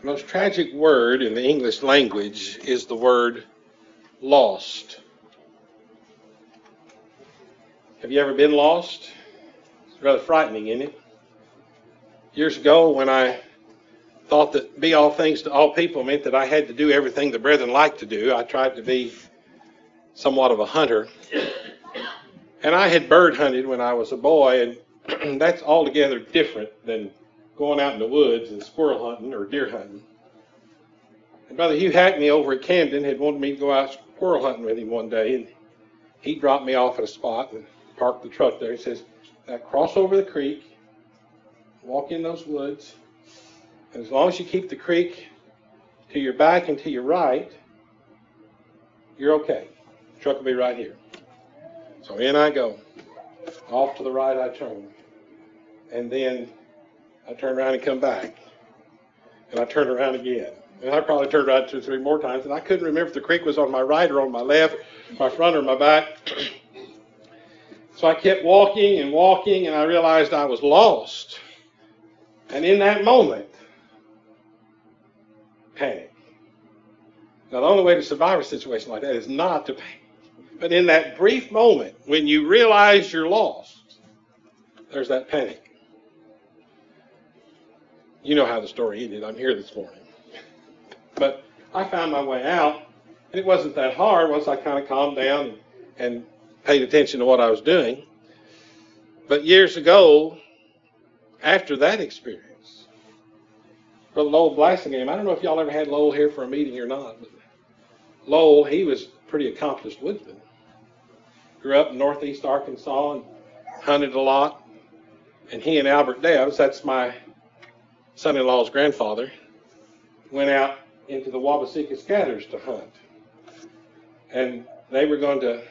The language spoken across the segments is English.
The most tragic word in the English language is the word lost. Have you ever been lost? It's rather frightening, isn't it? Years ago, when I thought that be all things to all people meant that I had to do everything the brethren liked to do, I tried to be somewhat of a hunter. And I had bird hunted when I was a boy, and that's altogether different than going out in the woods and squirrel hunting or deer hunting. And Brother Hugh Hackney over at Camden had wanted me to go out squirrel hunting with him one day, and he dropped me off at a spot and parked the truck there. He says, "Now cross over the creek, walk in those woods, and as long as you keep the creek to your back and to your right, you're okay. The truck will be right here." So in I go. Off to the right I turn. And then I turn around and come back. And I turn around again. And I probably turned around 2 or 3 more times, and I couldn't remember if the creek was on my right or on my left, my front or my back. So I kept walking, and I realized I was lost. And in that moment, panic. Now, the only way to survive a situation like that is not to panic. But in that brief moment, when you realize you're lost, there's that panic. You know how the story ended. I'm here this morning. But I found my way out, and it wasn't that hard once I kind of calmed down and paid attention to what I was doing. But years ago, after that experience, Brother Lowell Blassingame, I don't know if y'all ever had Lowell here for a meeting or not, but Lowell, he was a pretty accomplished woodsman. Grew up in northeast Arkansas and hunted a lot. And he and Albert Debs, that's my son-in-law's grandfather, went out into the Wabaseka scatters to hunt. And they were going to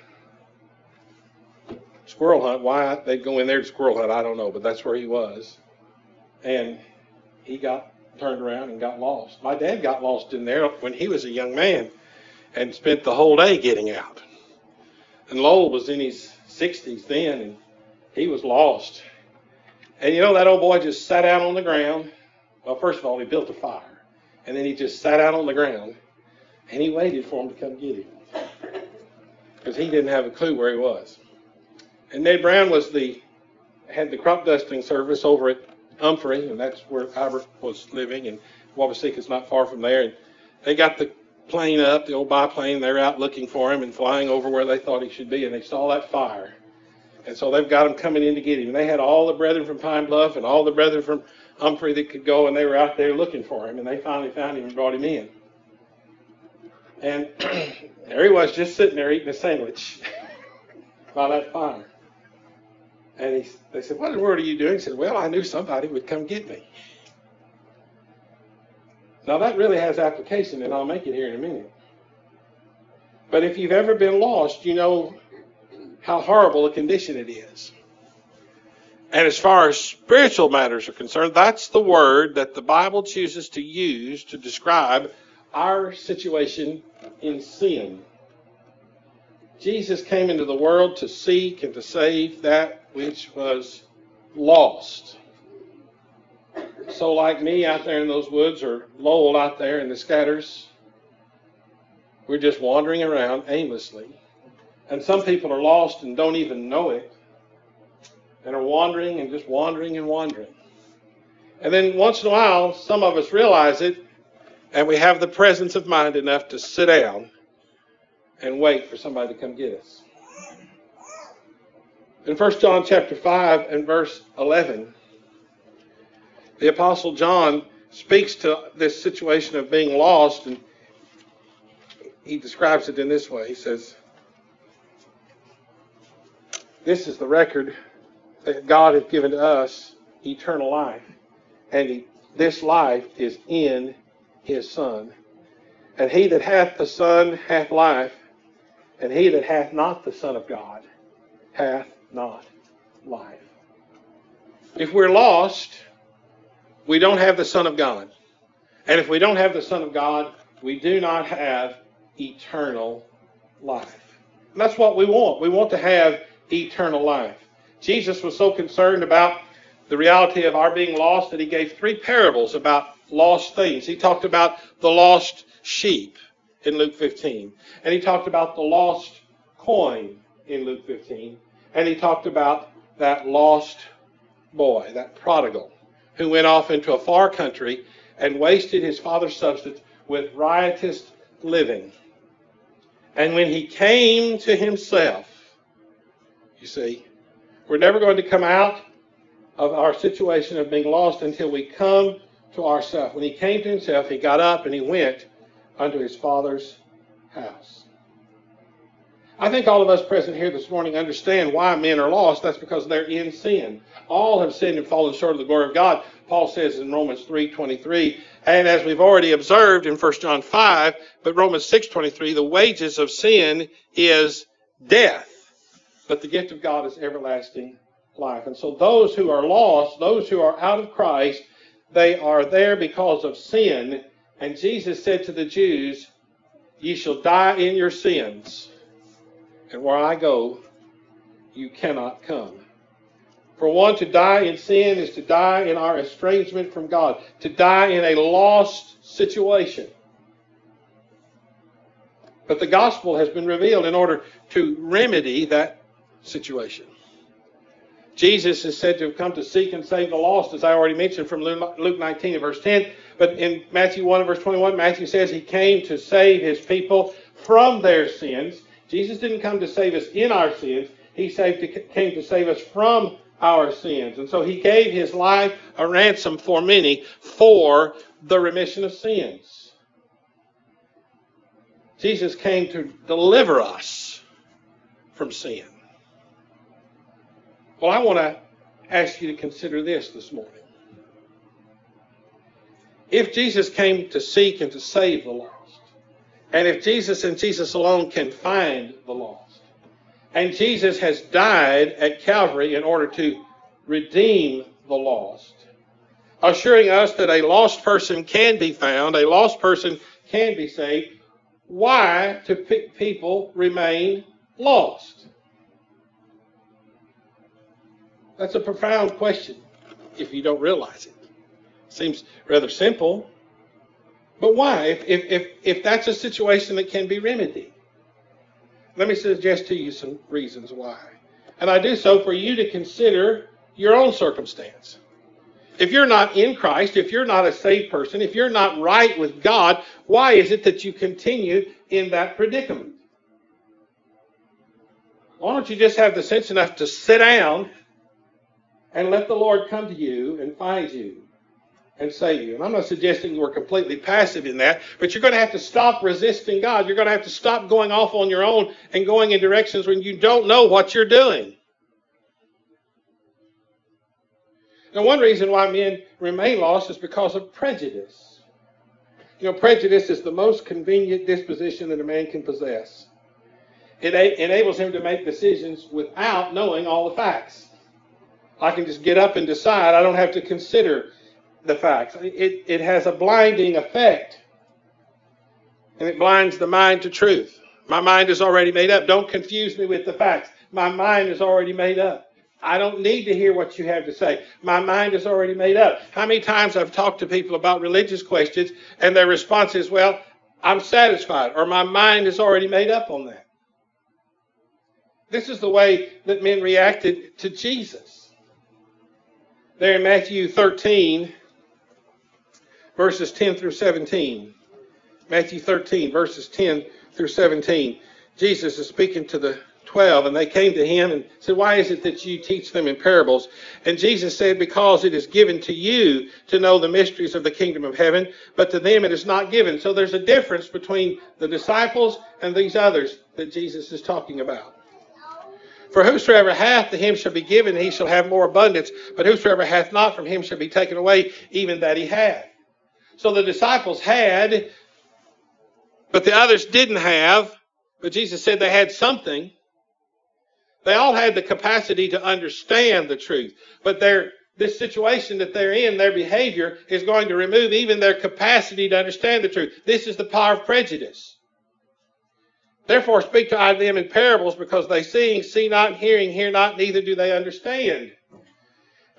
squirrel hunt. Why they'd go in there to squirrel hunt, I don't know, but that's where he was. And he got turned around and got lost. My dad got lost in there when he was a young man and spent the whole day getting out. And Lowell was in his 60s then, and he was lost. And you know, that old boy just sat out on the ground. Well, first of all, he built a fire. And then he just sat out on the ground, and he waited for him to come get him, because he didn't have a clue where he was. And Ned Brown had the crop dusting service over at Humphrey, and that's where Albert was living, and Wabaseka's not far from there. And they got the plane up, the old biplane, and they were out looking for him and flying over where they thought he should be, and they saw that fire. And so they've got him coming in to get him. And they had all the brethren from Pine Bluff and all the brethren from Humphrey that could go, and they were out there looking for him, and they finally found him and brought him in. And there he was, just sitting there eating a sandwich by that fire. And they said, "What in the world are you doing?" He said, "Well, I knew somebody would come get me." Now that really has application, and I'll make it here in a minute. But if you've ever been lost, you know how horrible a condition it is. And as far as spiritual matters are concerned, that's the word that the Bible chooses to use to describe our situation in sin. Jesus came into the world to seek and to save that which was lost. So like me out there in those woods, or Lowell out there in the scatters, we're just wandering around aimlessly. And some people are lost and don't even know it, and are wandering and just wandering and wandering. And then once in a while, some of us realize it, and we have the presence of mind enough to sit down and wait for somebody to come get us. In 1 John chapter 5 and verse 11, the Apostle John speaks to this situation of being lost, and he describes it in this way. He says, "This is the record that God hath given to us, eternal life. And this life is in his Son. And he that hath the Son hath life, and he that hath not the Son of God hath not life." If we're lost, we don't have the Son of God. And if we don't have the Son of God, we do not have eternal life. And that's what we want. We want to have eternal life. Jesus was so concerned about the reality of our being lost that he gave 3 parables about lost things. He talked about the lost sheep in Luke 15. And he talked about the lost coin in Luke 15. And he talked about that lost boy, that prodigal, who went off into a far country and wasted his father's substance with riotous living. And when he came to himself, you see, we're never going to come out of our situation of being lost until we come to ourselves. When he came to himself, he got up and he went unto his father's house. I think all of us present here this morning understand why men are lost. That's because they're in sin. All have sinned and fallen short of the glory of God. Paul says in Romans 3:23, and as we've already observed in 1 John 5, but Romans 6:23, the wages of sin is death, but the gift of God is everlasting life. And so those who are lost, those who are out of Christ, they are there because of sin. And Jesus said to the Jews, ye shall die in your sins, and where I go, you cannot come. For one, to die in sin is to die in our estrangement from God, to die in a lost situation. But the gospel has been revealed in order to remedy that situation. Jesus is said to have come to seek and save the lost, as I already mentioned from Luke 19 and verse 10. But in Matthew 1 and verse 21, Matthew says he came to save his people from their sins. Jesus didn't come to save us in our sins. He came to save us from our sins. And so he gave his life a ransom for many for the remission of sins. Jesus came to deliver us from sin. Well, I want to ask you to consider this morning. If Jesus came to seek and to save the lost, and if Jesus and Jesus alone can find the lost, and Jesus has died at Calvary in order to redeem the lost, assuring us that a lost person can be found, a lost person can be saved, why do people remain lost? That's a profound question if you don't realize it. Seems rather simple. But why? If that's a situation that can be remedied. Let me suggest to you some reasons why. And I do so for you to consider your own circumstance. If you're not in Christ, if you're not a saved person, if you're not right with God, why is it that you continue in that predicament? Why don't you just have the sense enough to sit down and let the Lord come to you and find you and save you? And I'm not suggesting you are completely passive in that, but you're going to have to stop resisting God. You're going to have to stop going off on your own and going in directions when you don't know what you're doing. Now, one reason why men remain lost is because of prejudice. You know, prejudice is the most convenient disposition that a man can possess. It enables him to make decisions without knowing all the facts. I can just get up and decide. I don't have to consider the facts. It has a blinding effect. And it blinds the mind to truth. My mind is already made up. Don't confuse me with the facts. My mind is already made up. I don't need to hear what you have to say. My mind is already made up. How many times I've talked to people about religious questions and their response is, well, I'm satisfied, or my mind is already made up on that. This is the way that men reacted to Jesus. There in Matthew 13, verses 10 through 17. Matthew 13, verses 10 through 17. Jesus is speaking to the 12, and they came to him and said, why is it that you teach them in parables? And Jesus said, because it is given to you to know the mysteries of the kingdom of heaven, but to them it is not given. So there's a difference between the disciples and these others that Jesus is talking about. For whosoever hath, to him shall be given, and he shall have more abundance. But whosoever hath not, from him shall be taken away, even that he hath. So the disciples had, but the others didn't have. But Jesus said they had something. They all had the capacity to understand the truth. But this situation that they're in, their behavior, is going to remove even their capacity to understand the truth. This is the power of prejudice. Therefore speak to I them in parables, because they see not, hearing, hear not, neither do they understand.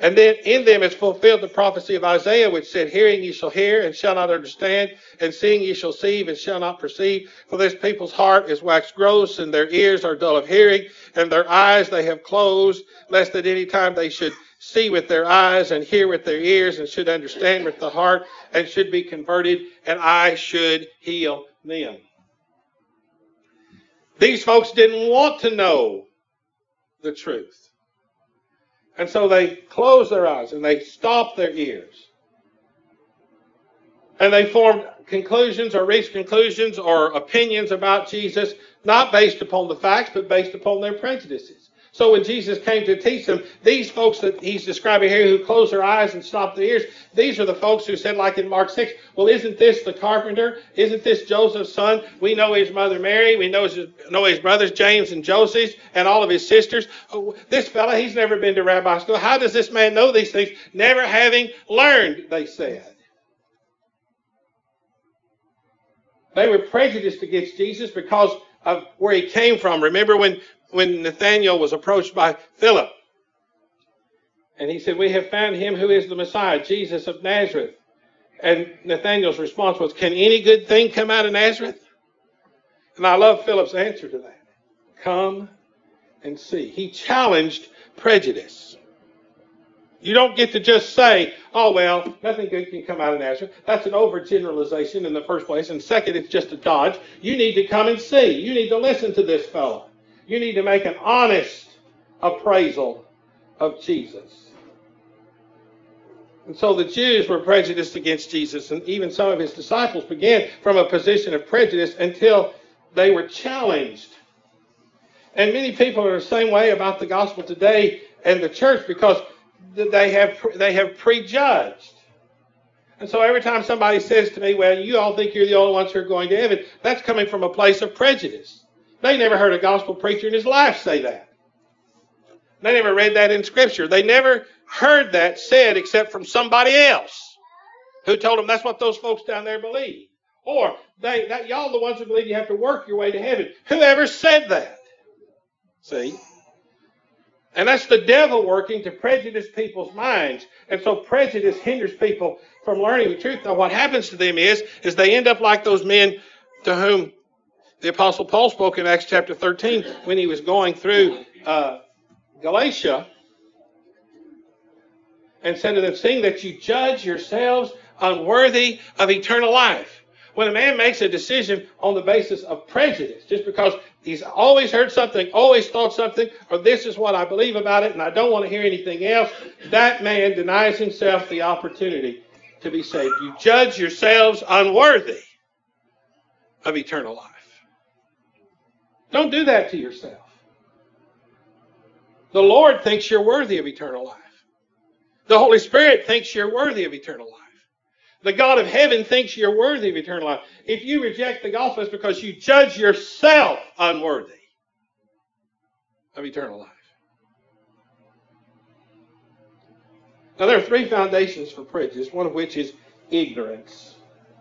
And then in them is fulfilled the prophecy of Isaiah, which said, hearing ye shall hear and shall not understand, and seeing ye shall see and shall not perceive. For this people's heart is waxed gross, and their ears are dull of hearing, and their eyes they have closed, lest at any time they should see with their eyes, and hear with their ears, and should understand with the heart, and should be converted, and I should heal them. These folks didn't want to know the truth. And so they closed their eyes and they stopped their ears. And they formed conclusions or reached conclusions or opinions about Jesus, not based upon the facts, but based upon their prejudices. So when Jesus came to teach them, these folks that he's describing here who closed their eyes and stopped their ears, these are the folks who said, like in Mark 6, well, isn't this the carpenter? Isn't this Joseph's son? We know his mother Mary. We know his brothers James and Joseph and all of his sisters. Oh, this fella, he's never been to rabbi school. How does this man know these things? Never having learned, they said. They were prejudiced against Jesus because of where he came from. Remember when Nathanael was approached by Philip, and he said, we have found him who is the Messiah, Jesus of Nazareth. And Nathanael's response was, can any good thing come out of Nazareth? And I love Philip's answer to that. Come and see. He challenged prejudice. You don't get to just say, oh, well, nothing good can come out of Nazareth. That's an overgeneralization in the first place. And second, it's just a dodge. You need to come and see. You need to listen to this fellow. You need to make an honest appraisal of Jesus. And so the Jews were prejudiced against Jesus, and even some of his disciples began from a position of prejudice until they were challenged. And many people are the same way about the gospel today and the church because they have prejudged. And so every time somebody says to me, well, you all think you're the only ones who are going to heaven, that's coming from a place of prejudice. They never heard a gospel preacher in his life say that. They never read that in Scripture. They never heard that said except from somebody else who told them that's what those folks down there believe. Or, y'all the ones who believe you have to work your way to heaven. Whoever said that? See? And that's the devil working to prejudice people's minds. And so prejudice hinders people from learning the truth. Now what happens to them is they end up like those men to whom the Apostle Paul spoke in Acts chapter 13 when he was going through Galatia and said to them, seeing that you judge yourselves unworthy of eternal life. When a man makes a decision on the basis of prejudice, just because he's always heard something, always thought something, or this is what I believe about it and I don't want to hear anything else, that man denies himself the opportunity to be saved. You judge yourselves unworthy of eternal life. Don't do that to yourself. The Lord thinks you're worthy of eternal life. The Holy Spirit thinks you're worthy of eternal life. The God of heaven thinks you're worthy of eternal life. If you reject the gospel, it's because you judge yourself unworthy of eternal life. Now, there are three foundations for prejudice, one of which is ignorance.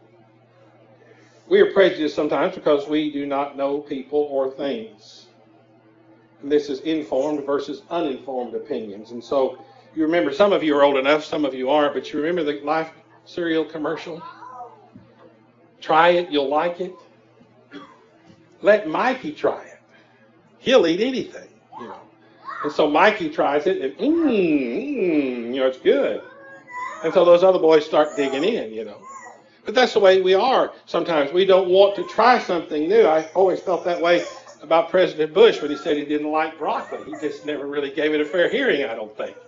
We are prejudiced sometimes because we do not know people or things. And this is informed versus uninformed opinions. And so you remember, some of you are old enough, some of you aren't, but you remember the Life cereal commercial? Try it, you'll like it. Let Mikey try it. He'll eat anything, you know. And so Mikey tries it, and it's good. And so those other boys start digging in, you know. But that's the way we are sometimes. We don't want to try something new. I always felt that way about President Bush when he said he didn't like broccoli. He just never really gave it a fair hearing, I don't think.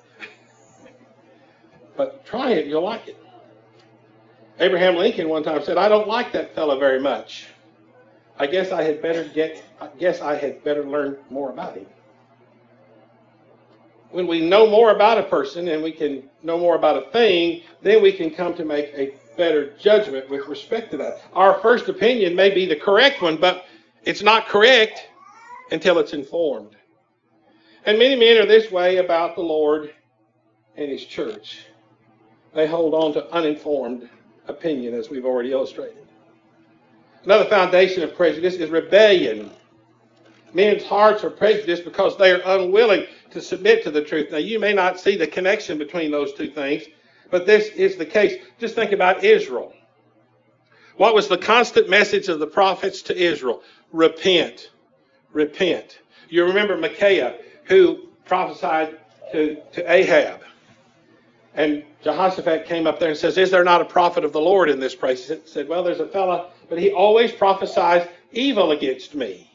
But try it, you'll like it. Abraham Lincoln one time said, I don't like that fella very much. I guess I had better learn more about him. When we know more about a person and we can know more about a thing, then we can come to make a better judgment with respect to that. Our first opinion may be the correct one, but it's not correct until it's informed. And many men are this way about the Lord and His church. They hold on to uninformed opinion, as we've already illustrated. Another foundation of prejudice is rebellion. Men's hearts are prejudiced because they are unwilling to submit to the truth. Now, you may not see the connection between those two things, but this is the case. Just think about Israel. What was the constant message of the prophets to Israel? Repent. Repent. You remember Micaiah, who prophesied to Ahab. And Jehoshaphat came up there and says, is there not a prophet of the Lord in this place? He said, well, there's a fella, but he always prophesies evil against me.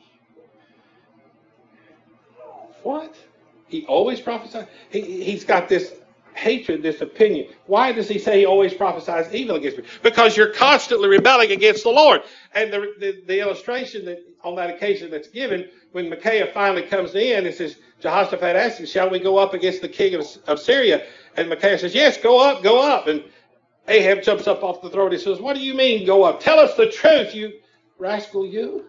What? He always prophesies? He's got this hatred, this opinion. Why does he say he always prophesies evil against me? Because you're constantly rebelling against the Lord. And the illustration that on that occasion that's given, when Micaiah finally comes in and says, Jehoshaphat asks him, shall we go up against the king of Syria? And Micaiah says, yes, go up, go up. And Ahab jumps up off the throne and says, what do you mean go up? Tell us the truth, you rascal, you.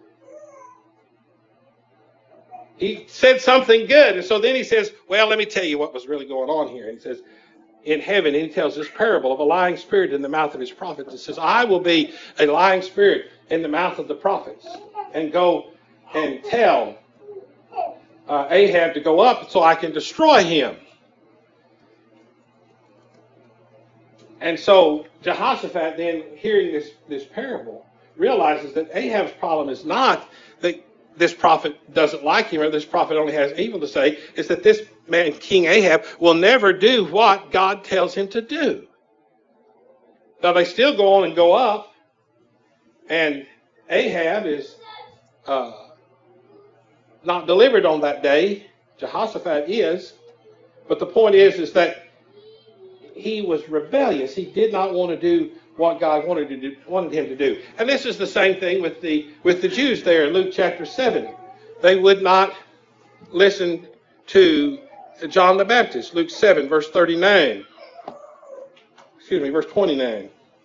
He said something good. And so then he says, well, let me tell you what was really going on here. And he says, in heaven, and he tells this parable of a lying spirit in the mouth of his prophets. It says, I will be a lying spirit in the mouth of the prophets and go and tell Ahab to go up so I can destroy him. And so Jehoshaphat then, hearing this parable, realizes that Ahab's problem is not that this prophet doesn't like him or this prophet only has evil to say. It's that this man, King Ahab, will never do what God tells him to do. Now they still go on and go up, and Ahab is not delivered on that day. Jehoshaphat is. But the point is that he was rebellious. He did not want to do what God wanted him to do. And this is the same thing with the Jews there in Luke chapter 7. They would not listen to John the Baptist. Luke 7, verse 39. Verse 29.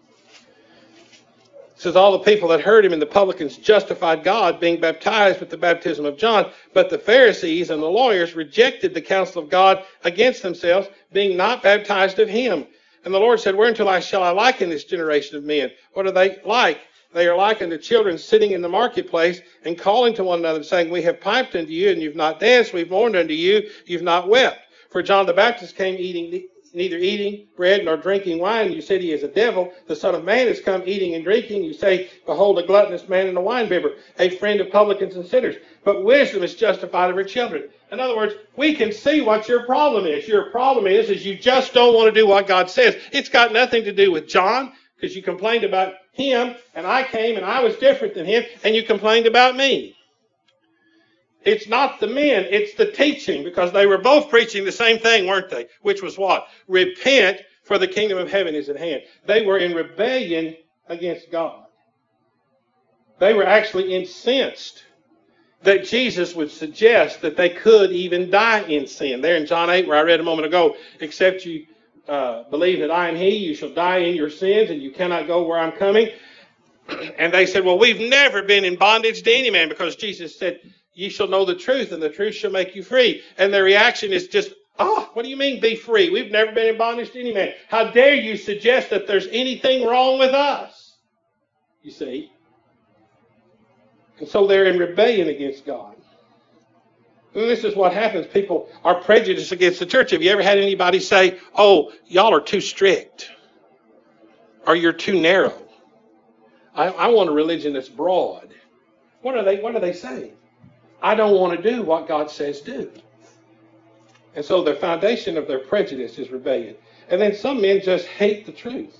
It says, all the people that heard him and the publicans justified God, being baptized with the baptism of John. But the Pharisees and the lawyers rejected the counsel of God against themselves, being not baptized of him. And the Lord said, whereunto shall I liken this generation of men? What are they like? They are like unto children sitting in the marketplace and calling to one another, saying, we have piped unto you, and you've not danced. We've mourned unto you, you've not wept. For John the Baptist came neither eating bread nor drinking wine. You said he is a devil. The Son of Man has come eating and drinking. You say, behold, a gluttonous man and a winebibber, a friend of publicans and sinners. But wisdom is justified of her children. In other words, we can see what your problem is. Your problem is you just don't want to do what God says. It's got nothing to do with John, because you complained about him, and I came and I was different than him, and you complained about me. It's not the men, it's the teaching, because they were both preaching the same thing, weren't they? Which was what? Repent, for the kingdom of heaven is at hand. They were in rebellion against God. They were actually incensed that Jesus would suggest that they could even die in sin. There in John 8, where I read a moment ago, except you believe that I am he, you shall die in your sins, and you cannot go where I'm coming. And they said, well, we've never been in bondage to any man, because Jesus said, ye shall know the truth, and the truth shall make you free. And their reaction is just, what do you mean be free? We've never been in bondage to any man. How dare you suggest that there's anything wrong with us? You see? And so they're in rebellion against God. And this is what happens. People are prejudiced against the church. Have you ever had anybody say, oh, y'all are too strict, or you're too narrow? I want a religion that's broad. What are they saying? I don't want to do what God says do. And so the foundation of their prejudice is rebellion. And then some men just hate the truth.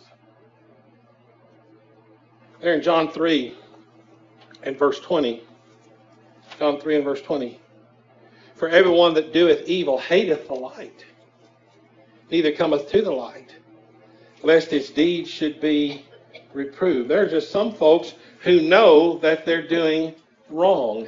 There in John 3 and verse 20. John 3 and verse 20. For everyone that doeth evil hateth the light, neither cometh to the light, lest his deeds should be reproved. There are just some folks who know that they're doing wrong,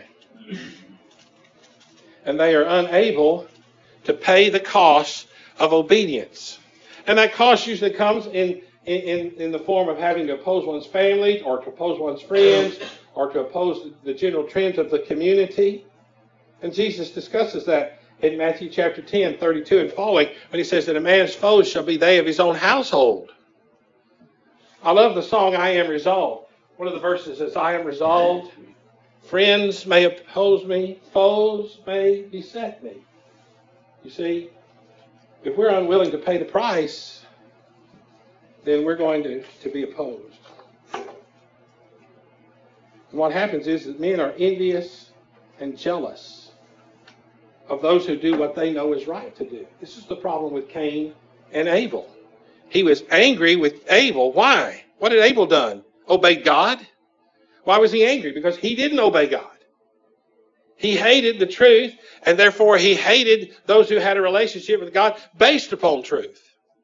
and they are unable to pay the cost of obedience. And that cost usually comes in the form of having to oppose one's family, or to oppose one's friends, or to oppose the general trends of the community. And Jesus discusses that in Matthew chapter 10, 32 and following, when he says that a man's foes shall be they of his own household. I love the song, I Am Resolved. One of the verses says, I am resolved Friends may oppose me, foes may beset me. You see, if we're unwilling to pay the price, then we're going to be opposed. And what happens is that men are envious and jealous of those who do what they know is right to do. This is the problem with Cain and Abel. He was angry with Abel. Why? What had Abel done? Obeyed God? Why was he angry? Because he didn't obey God. He hated the truth, and therefore he hated those who had a relationship with God based upon truth.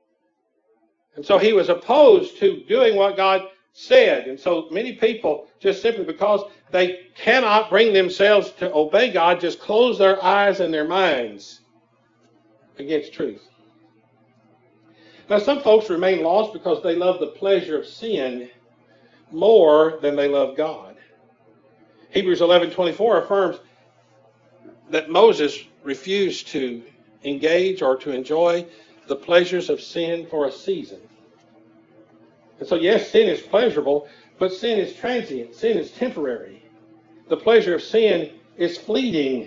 And so he was opposed to doing what God said. And so many people, just simply because they cannot bring themselves to obey God, just close their eyes and their minds against truth. Now, some folks remain lost because they love the pleasure of sin more than they love God. Hebrews 11:24 affirms that Moses refused to engage or to enjoy the pleasures of sin for a season. And so, yes, sin is pleasurable, but sin is transient. Sin is temporary. The pleasure of sin is fleeting.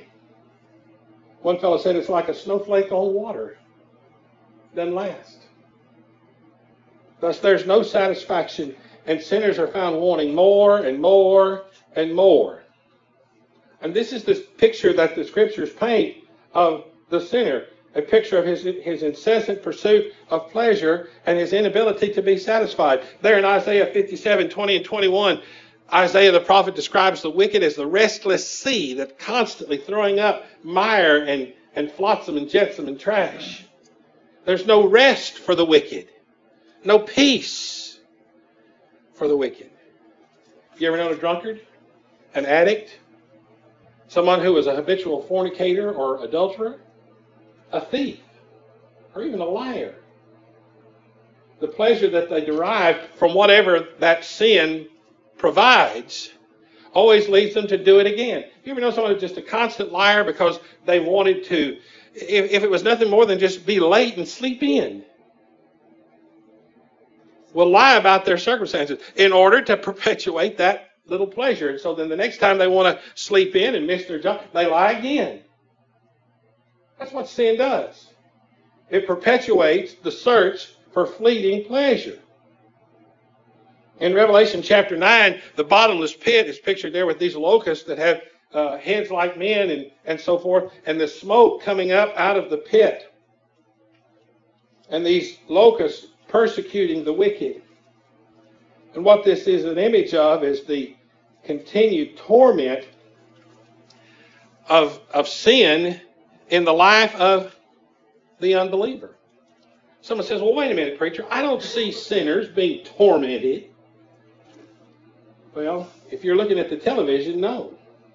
One fellow said it's like a snowflake on water. It doesn't last. Thus, there's no satisfaction, and sinners are found wanting more and more and more. And this is this picture that the Scriptures paint of the sinner, a picture of his incessant pursuit of pleasure and his inability to be satisfied. There in Isaiah 57:20 and 21, Isaiah the prophet describes the wicked as the restless sea that's constantly throwing up mire and flotsam and jetsam and trash. There's no rest for the wicked, no peace for the wicked. You ever known a drunkard, an addict, someone who is a habitual fornicator or adulterer, a thief, or even a liar? The pleasure that they derive from whatever that sin provides always leads them to do it again. You ever know someone who's just a constant liar because they wanted to, if it was nothing more than just be late and sleep in, will lie about their circumstances in order to perpetuate that little pleasure. And so then the next time they want to sleep in and miss their job, they lie again. That's what sin does. It perpetuates the search for fleeting pleasure. In Revelation chapter 9, the bottomless pit is pictured there with these locusts that have heads like men and so forth, and the smoke coming up out of the pit. And these locusts persecuting the wicked. And what this is an image of is the continued torment of sin in the life of the unbeliever. Someone says, well, wait a minute, preacher. I don't see sinners being tormented. Well, if you're looking at the television, no.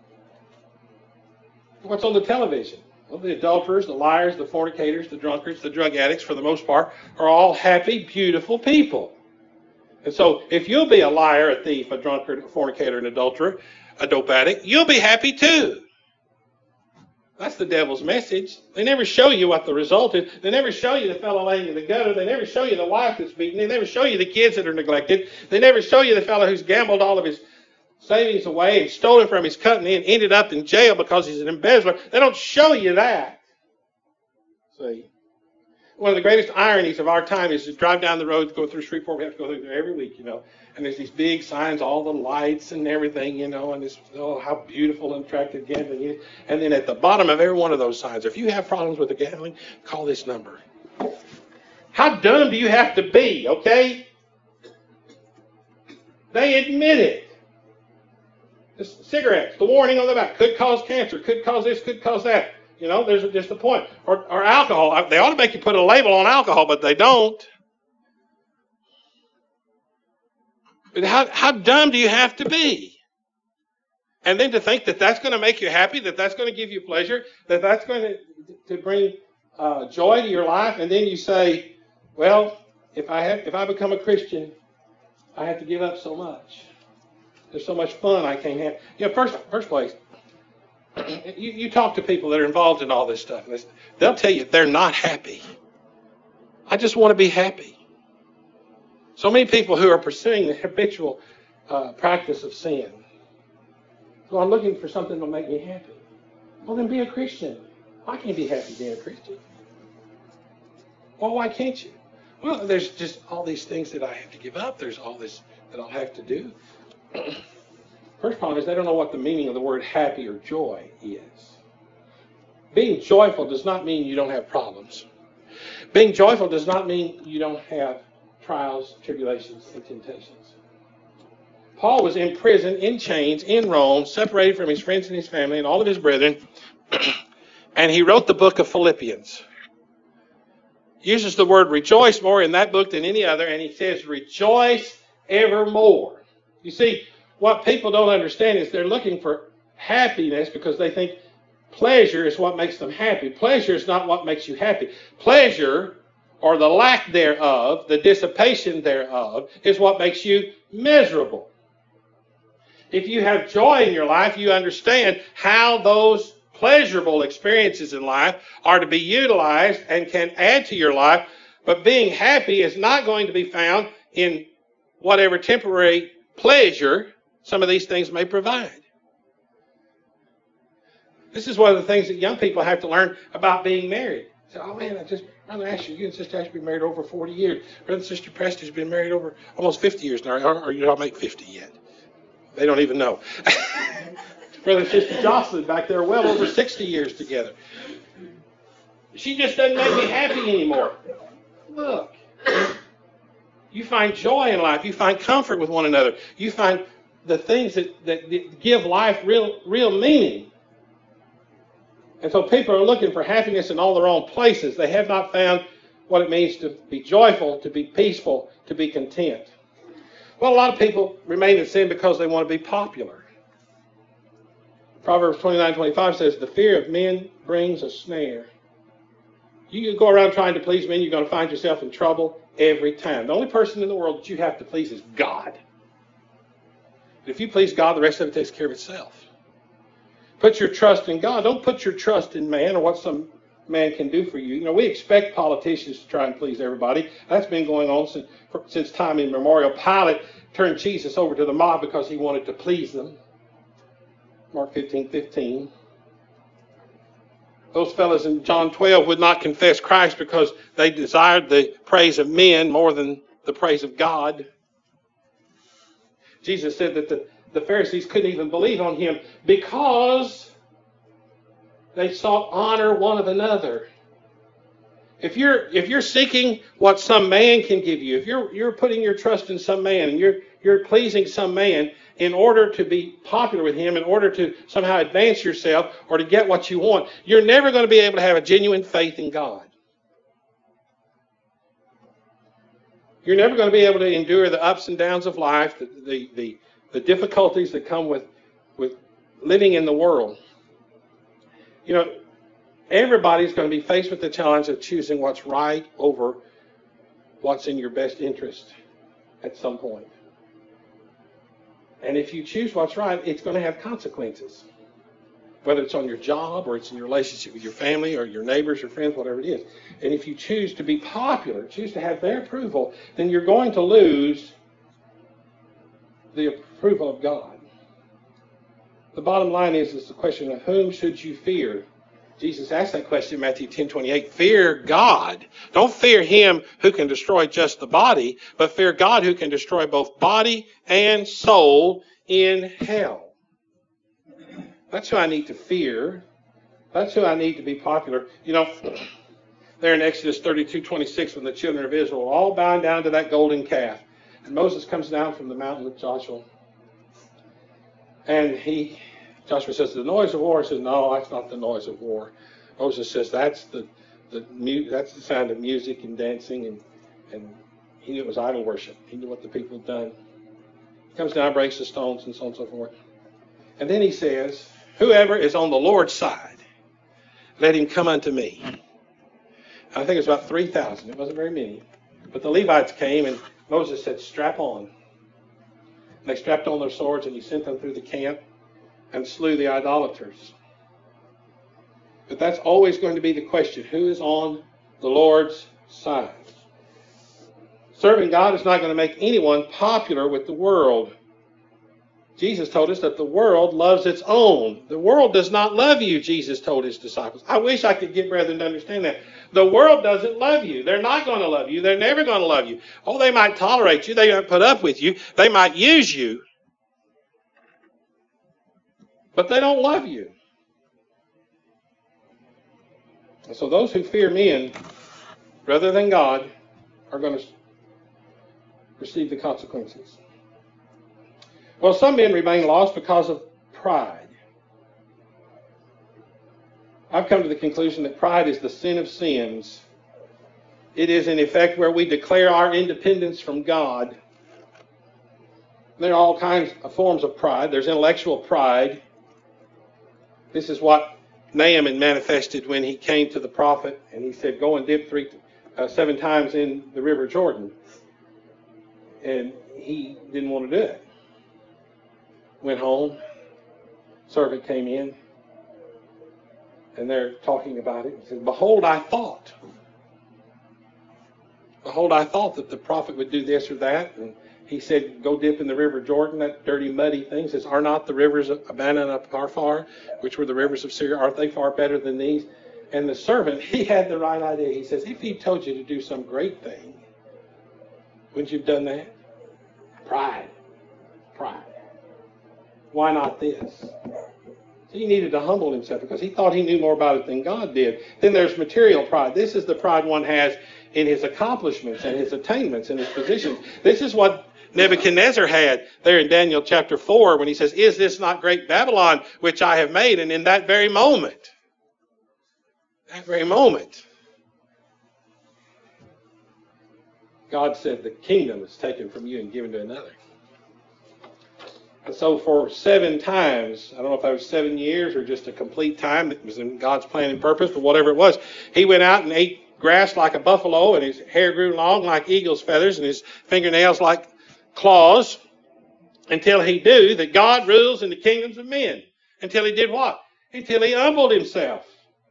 What's on the television? Well, the adulterers, the liars, the fornicators, the drunkards, the drug addicts, for the most part, are all happy, beautiful people. And so if you'll be a liar, a thief, a drunkard, a fornicator, an adulterer, a dope addict, you'll be happy too. That's the devil's message. They never show you what the result is. They never show you the fellow laying in the gutter. They never show you the wife that's beaten. They never show you the kids that are neglected. They never show you the fellow who's gambled all of his savings away and stolen from his company and ended up in jail because he's an embezzler. They don't show you that. See? One of the greatest ironies of our time is to drive down the road to go through Shreveport. We have to go through there every week, And there's these big signs, all the lights and everything, and it's, how beautiful and attractive gambling is. And then at the bottom of every one of those signs, if you have problems with the gambling, call this number. How dumb do you have to be, okay? They admit it. Cigarettes, the warning on the back, could cause cancer, could cause this, could cause that. There's just a point. Or alcohol. They ought to make you put a label on alcohol, but they don't. But how dumb do you have to be? And then to think that that's going to make you happy, that that's going to give you pleasure, that that's going to bring joy to your life, and then you say, well, if I become a Christian, I have to give up so much. There's so much fun I can't have. First place, you talk to people that are involved in all this stuff, and they'll tell you they're not happy. I just want to be happy. So many people who are pursuing the habitual practice of sin So I'm looking for something that will make me happy. Well, then be a Christian. I can't be happy being a Christian. Well, why can't you? Well, there's just all these things that I have to give up. There's all this that I'll have to do. First problem is they don't know what the meaning of the word happy or joy is. Being joyful does not mean you don't have problems. Being joyful does not mean you don't have trials, tribulations, and temptations. Paul was in prison, in chains, in Rome, separated from his friends and his family and all of his brethren, and he wrote the book of Philippians. He uses the word rejoice more in that book than any other, and he says, rejoice evermore. You see, what people don't understand is they're looking for happiness because they think pleasure is what makes them happy. Pleasure is not what makes you happy. Pleasure, or the lack thereof, the dissipation thereof, is what makes you miserable. If you have joy in your life, you understand how those pleasurable experiences in life are to be utilized and can add to your life. But being happy is not going to be found in whatever temporary pleasure some of these things may provide. This is one of the things that young people have to learn about being married. Say, oh man, Brother Asher, you and Sister Asher have been married over 40 years. Brother and Sister Preston's been married over almost 50 years now. Or you don't make 50 yet. They don't even know. Brother and Sister Jocelyn back there, well over 60 years together. She just doesn't make me happy anymore. Look, you find joy in life. You find comfort with one another. You find the things that give life real meaning. And so people are looking for happiness in all the wrong places. They have not found what it means to be joyful, to be peaceful, to be content. Well, a lot of people remain in sin because they want to be popular. Proverbs 29:25 says, the fear of men brings a snare. You go around trying to please men, you're going to find yourself in trouble every time. The only person in the world that you have to please is God. If you please God, the rest of it takes care of itself. Put your trust in God. Don't put your trust in man or what some man can do for you. You know, we expect politicians to try and please everybody. That's been going on since time immemorial. Pilate turned Jesus over to the mob because he wanted to please them. Mark 15:15. Those fellows in John 12 would not confess Christ because they desired the praise of men more than the praise of God. Jesus said that the Pharisees couldn't even believe on him because they sought honor one of another. If you're seeking what some man can give you, if you're putting your trust in some man and you're pleasing some man in order to be popular with him, in order to somehow advance yourself or to get what you want, you're never going to be able to have a genuine faith in God. You're never going to be able to endure the ups and downs of life, the difficulties that come with living in the world. You know, everybody's going to be faced with the challenge of choosing what's right over what's in your best interest at some point. And if you choose what's right, it's going to have consequences. Whether it's on your job or it's in your relationship with your family or your neighbors or friends, whatever it is. And if you choose to be popular, choose to have their approval, then you're going to lose the approval of God. The bottom line is the question of whom should you fear? Jesus asked that question in Matthew 10:28. Fear God. Don't fear him who can destroy just the body, but fear God who can destroy both body and soul in hell. That's who I need to fear. That's who I need to be popular. You know, there in Exodus 32:26, when the children of Israel are all bowing down to that golden calf, and Moses comes down from the mountain with Joshua, and Joshua says, the noise of war. He says, no, that's not the noise of war. Moses says, that's the sound of music and dancing, and he knew it was idol worship. He knew what the people had done. He comes down, breaks the stones, and so on and so forth. And then he says, whoever is on the Lord's side, let him come unto me. I think it was about 3,000. It wasn't very many. But the Levites came, and Moses said, strap on. And they strapped on their swords, and he sent them through the camp and slew the idolaters. But that's always going to be the question. Who is on the Lord's side? Serving God is not going to make anyone popular with the world. Jesus told us that the world loves its own. The world does not love you, Jesus told his disciples. I wish I could get brethren to understand that. The world doesn't love you. They're not going to love you. They're never going to love you. Oh, they might tolerate you. They might put up with you. They might use you. But they don't love you. And so those who fear men rather than God are going to receive the consequences. Well, some men remain lost because of pride. I've come to the conclusion that pride is the sin of sins. It is, in effect, where we declare our independence from God. There are all kinds of forms of pride. There's intellectual pride. This is what Naaman manifested when he came to the prophet and he said, go and dip 7 times in the river Jordan. And he didn't want to do it. Went home. Servant came in. And they're talking about it. He said, behold, I thought that the prophet would do this or that. And he said, go dip in the river Jordan, that dirty, muddy thing. He says, are not the rivers of Abana and Pharpar, which were the rivers of Syria, aren't they far better than these? And the servant, he had the right idea. He says, if he told you to do some great thing, wouldn't you have done that? Pride. Why not this? So he needed to humble himself because he thought he knew more about it than God did. Then there's material pride. This is the pride one has in his accomplishments and his attainments and his positions. This is what Nebuchadnezzar had there in Daniel chapter 4 when he says, is this not great Babylon which I have made? And in that very moment, God said, the kingdom is taken from you and given to another. And so for 7 times, I don't know if that was 7 years or just a complete time that was in God's plan and purpose, but whatever it was, he went out and ate grass like a buffalo, and his hair grew long like eagle's feathers, and his fingernails like claws, until he knew that God rules in the kingdoms of men. Until he did what? Until he humbled himself.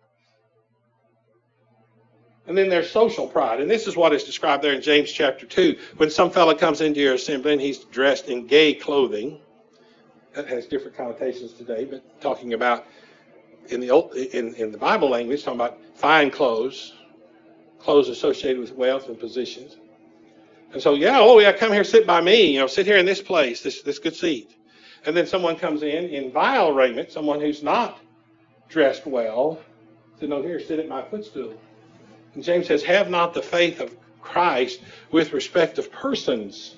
And then there's social pride. And this is what is described there in James chapter 2. When some fellow comes into your assembly and he's dressed in gay clothing, that has different connotations today, but talking about in the Bible language, talking about fine clothes associated with wealth and positions. And so, come here, sit by me, sit here in this place, this good seat. And then someone comes in vile raiment, someone who's not dressed well, said, no, here, sit at my footstool. And James says, have not the faith of Christ with respect of persons.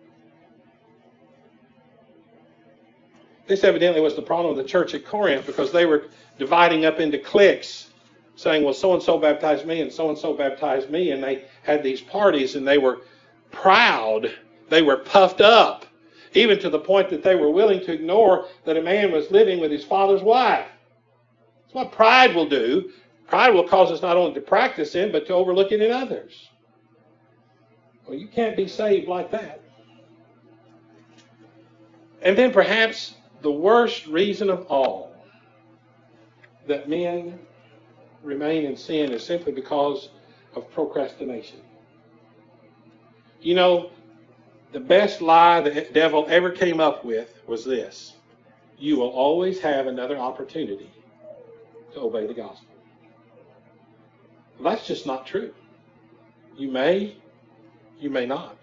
This evidently was the problem of the church at Corinth because they were dividing up into cliques, saying, well, so-and-so baptized me and so-and-so baptized me. And they had these parties and they were proud. They were puffed up, even to the point that they were willing to ignore that a man was living with his father's wife. That's what pride will do. Pride will cause us not only to practice sin, but to overlook it in others. Well, you can't be saved like that. And then perhaps the worst reason of all that men remain in sin is simply because of procrastination. The best lie the devil ever came up with was this: you will always have another opportunity to obey the gospel. Well, that's just not true. You may not.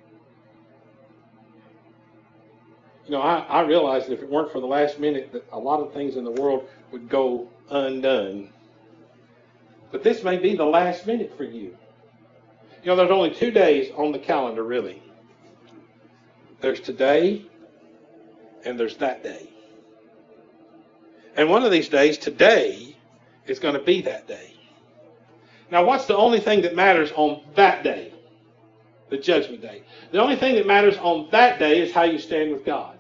I realize that if it weren't for the last minute, that a lot of things in the world would go undone. But this may be the last minute for you. There's only 2 days on the calendar, really. There's today, and there's that day. And one of these days, today, is going to be that day. Now, what's the only thing that matters on that day? The judgment day. The only thing that matters on that day is how you stand with God.